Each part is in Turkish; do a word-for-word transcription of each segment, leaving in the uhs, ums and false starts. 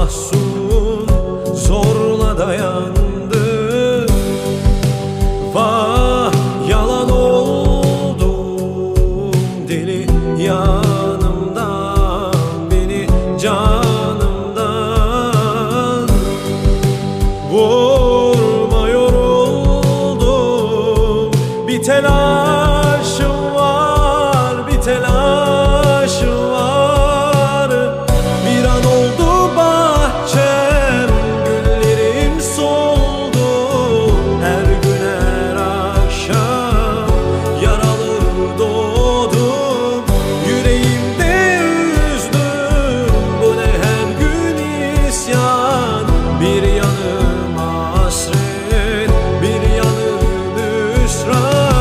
mahzun zorla dayandı. Vah yalan oldum deli yanımdan, beni canımdan vurma, yoruldum. Bir telaşım var, bir telaşım var. Bir an oldu bahçem, güllerim soldu. Her gün her akşam yaralı doğdum. Yüreğimde üzdüm, bu ne her gün isyan. Bir yanım hasret, bir yanım hüsran.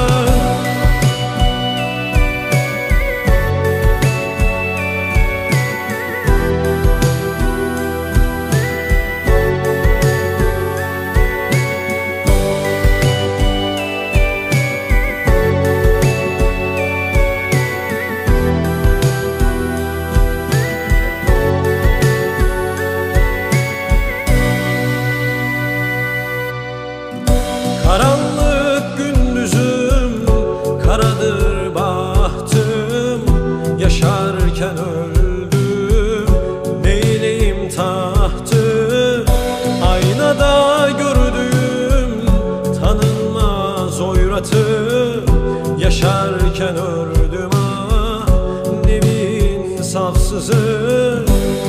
Karanlık gündüzüm, karadır bahtım. Yaşarken öldüm, neyleyim tahtı. Aynada gördüğüm tanınmaz oyratı. Yaşarken öldüm ah, nevin safsızı.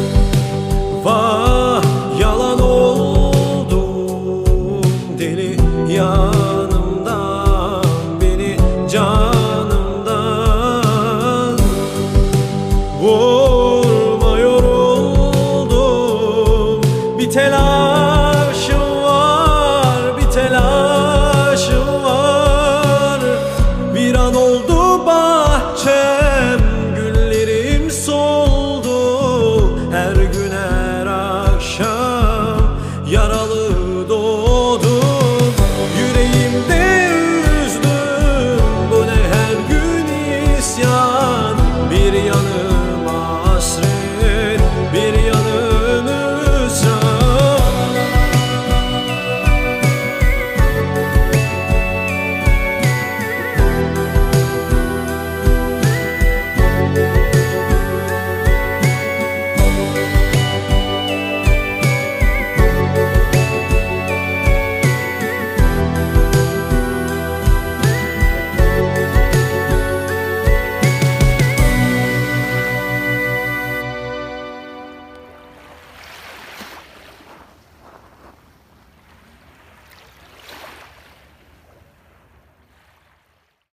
Vah yalan oldum deli yanımdan, beni canımdan vurma, yoruldum. Bir telaş